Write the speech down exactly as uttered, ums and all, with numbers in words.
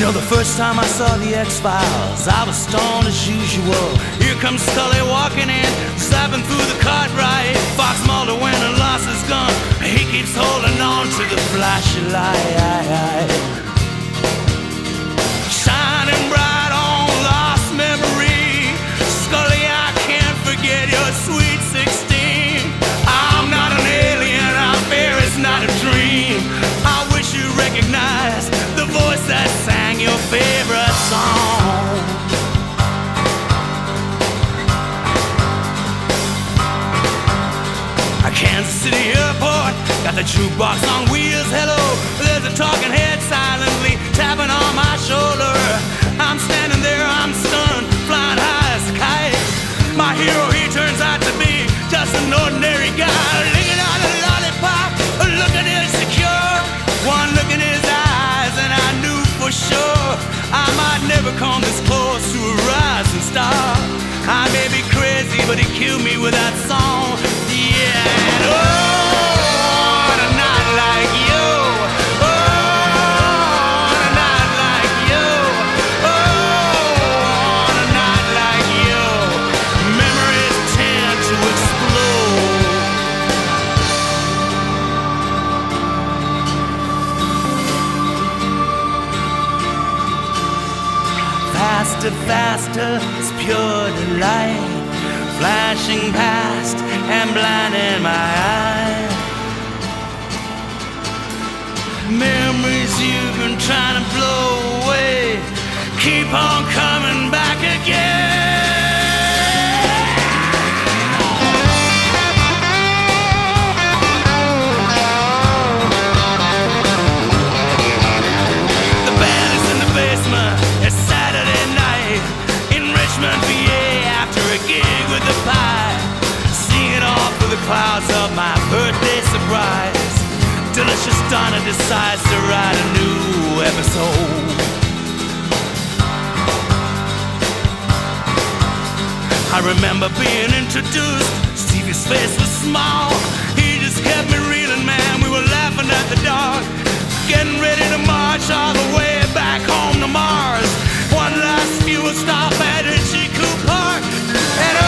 You know, the first time I saw the X-Files, I was stoned as usual. Here comes Scully walking in, slapping through the Cartwright. Fox Mulder went and lost his gun. He keeps holding on to the flashing light, shining bright on lost memory. Scully, I can't forget your sweet sixteen. I'm not an alien, our fear is not a dream. I wish you recognized the voice that sang your favorite song. Kansas City Airport, got the jukebox on wheels. Hello, there's a talking head silently tapping on my shoulder. I'm standing there, I'm stunned, flying high as a kite. My hero, he turns out to be just an ordinary guy, licking on a lollipop, looking insecure. One look in his eyes and I knew for sure I might never come this close to a rising star. I may be crazy, but he killed me with that song. Yeah. Oh, on a night like you. Oh, on a night like you. Oh, on a night like you. Memories tend to explode. Faster, faster, it's pure delight, flashing past and blinding my eyes. Memories you've been trying to blow away keep on coming back again. The band is in the basement, it's Saturday night in Richmond, V A, after a gig with the Pie. Singing off through the clouds of my birthday surprise. Delicious Donna decides to write a new episode. I remember being introduced, Stevie's face was small. He just kept me reeling, man, we were laughing at the dark. Getting ready to march all the way back home to Mars. One last fuel stop at Chico Park, and